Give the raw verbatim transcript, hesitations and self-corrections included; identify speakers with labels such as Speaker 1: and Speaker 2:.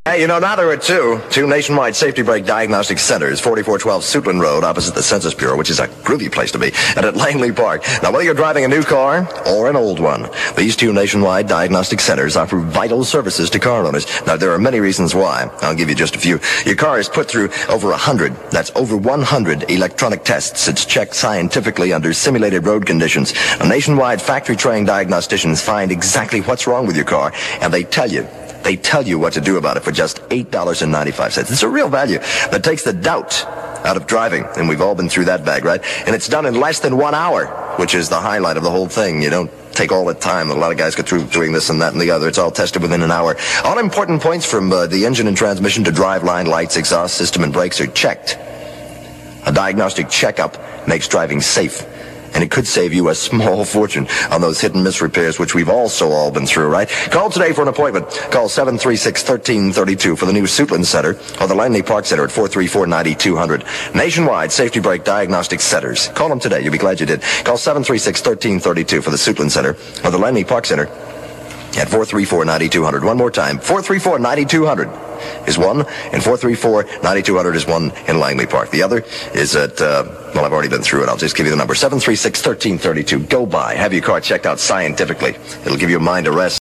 Speaker 1: Hey, you know, now there are two, two nationwide safety brake diagnostic centers, forty-four twelve Suitland Road, opposite the Census Bureau, which is a groovy place to be, and at Langley Park. Now, whether you're driving a new car or an old one, these two nationwide diagnostic centers offer vital services to car owners. Now, there are many reasons why. I'll give you just a few. Your car is put through over a hundred, that's over one hundred electronic tests. It's checked scientifically under simulated road conditions. Now, nationwide factory-trained diagnosticians find exactly what's wrong with your car, and they tell you. They tell you what to do about it for just eight dollars and ninety-five cents. It's a real value that takes the doubt out of driving, and we've all been through that bag, right? And it's done in less than one hour, which is the highlight of the whole thing. You don't take all the time that a lot of guys go through doing this and that and the other. It's all tested within an hour. All important points from uh, the engine and transmission to driveline, lights, exhaust system, and brakes are checked. A diagnostic checkup makes driving safe. And it could save you a small fortune on those hit and miss repairs, which we've also all been through, right? Call today for an appointment. Call seven three six, one three three two for the new Suitland Center or the Langley Park Center at four three four, nine two zero zero. Nationwide safety brake diagnostic centers. Call them today. You'll be glad you did. Call seven three six, one three three two for the Suitland Center or the Langley Park Center at four three four, nine two zero zero. One more time. four three four, nine two zero zero is one, and four three four, nine two zero zero is one in Langley Park. The other is at, uh, well, I've already been through it. I'll just give you the number. seven three six, one three three two. Go by. Have your car checked out scientifically. It'll give your mind a rest.